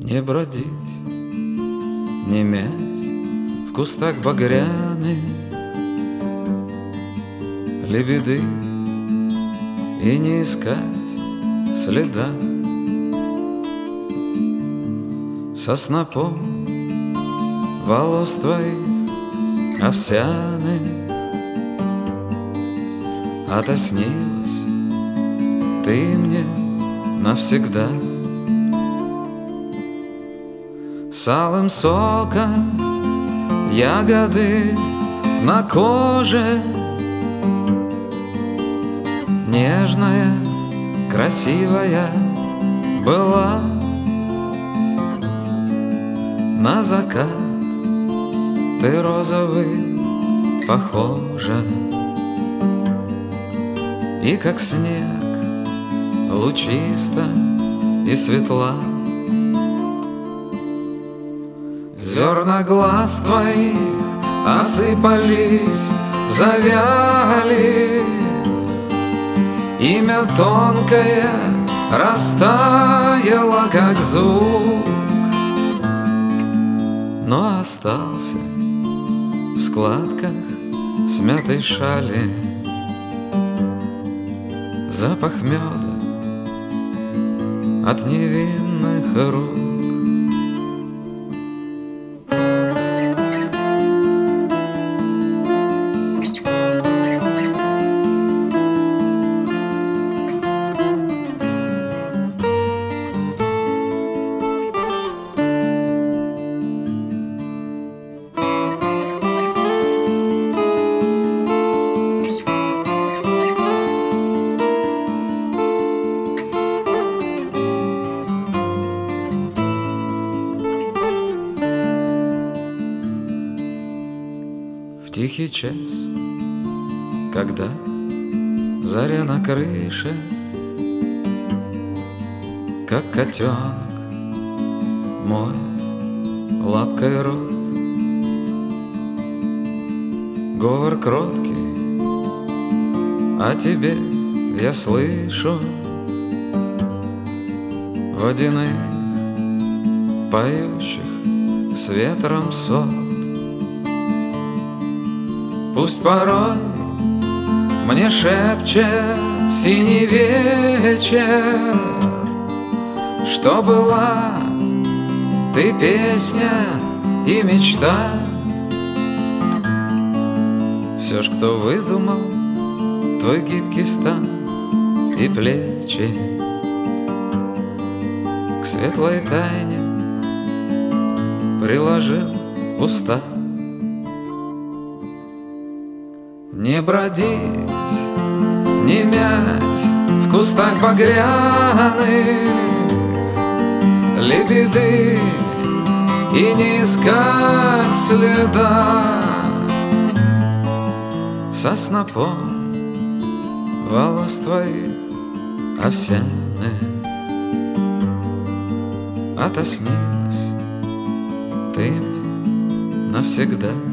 Не бродить, не мять в кустах багряных лебеды и не искать следа со снопом волос твоих овсяных. Отоснилась ты мне навсегда. С алым соком ягоды на коже, нежная, красивая была. На закат ты розовый похожа, и как снег лучиста и светла. Зерна глаз твоих осыпались, завяли, имя тонкое растаяло, как звук, но остался в складках смятой шали запах меда от невинных рук. В тихий час, когда заря на крыше, как котенок моет лапкой рот, говор кроткий о тебе я слышу, водяных, поющих с ветром сот. Пусть порой мне шепчет синий вечер, что была ты песня и мечта. Все ж, кто выдумал твой гибкий стан и плечи, к светлой тайне приложил уста. Не бродить, не мять в кустах багряных лебеды и не искать следа со снопом волос твоих овсяных. Отоснилась ты мне навсегда.